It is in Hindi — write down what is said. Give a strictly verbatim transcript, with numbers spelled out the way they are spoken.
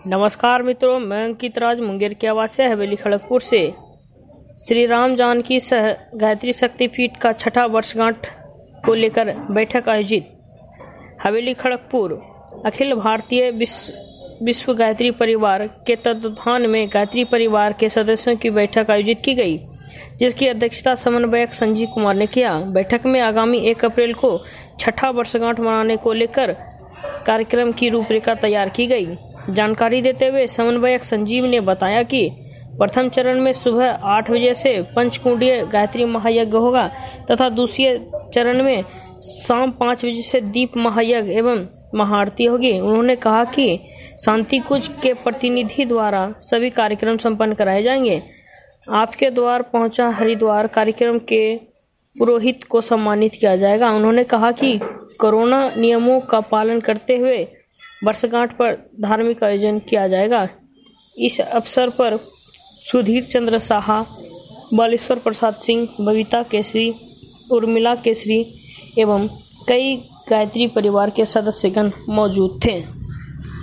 नमस्कार मित्रों, मैं अंकित राज मुंगेर की आवाज से हवेली खड़गपुर से श्री राम जानकी सह गायत्री शक्तिपीठ का छठा वर्षगांठ को लेकर बैठक आयोजित। हवेली खड़गपुर अखिल भारतीय विश्व विश्व गायत्री परिवार के तत्वाधान में गायत्री परिवार के सदस्यों की बैठक आयोजित की गई, जिसकी अध्यक्षता समन्वयक संजीव कुमार ने किया। बैठक में आगामी एक अप्रैल को छठा वर्षगांठ मनाने को लेकर कार्यक्रम की रूपरेखा तैयार की गई। जानकारी देते हुए समन्वयक संजीव ने बताया कि प्रथम चरण में सुबह आठ बजे से पंचकुंडीय गायत्री महायज्ञ होगा तथा दूसरे चरण में शाम पाँच बजे से दीप महायज्ञ एवं महाआरती होगी। उन्होंने कहा कि शांति कुंज के प्रतिनिधि द्वारा सभी कार्यक्रम संपन्न कराए जाएंगे। आपके द्वार पहुंचा हरिद्वार कार्यक्रम के पुरोहित को सम्मानित किया जाएगा। उन्होंने कहा कि कोरोना नियमों का पालन करते हुए वर्षगांठ पर धार्मिक आयोजन किया जाएगा। इस अवसर पर सुधीर चंद्र साहा, बालेश्वर प्रसाद सिंह, बबीता केसरी, उर्मिला केसरी एवं कई गायत्री परिवार के सदस्यगण मौजूद थे।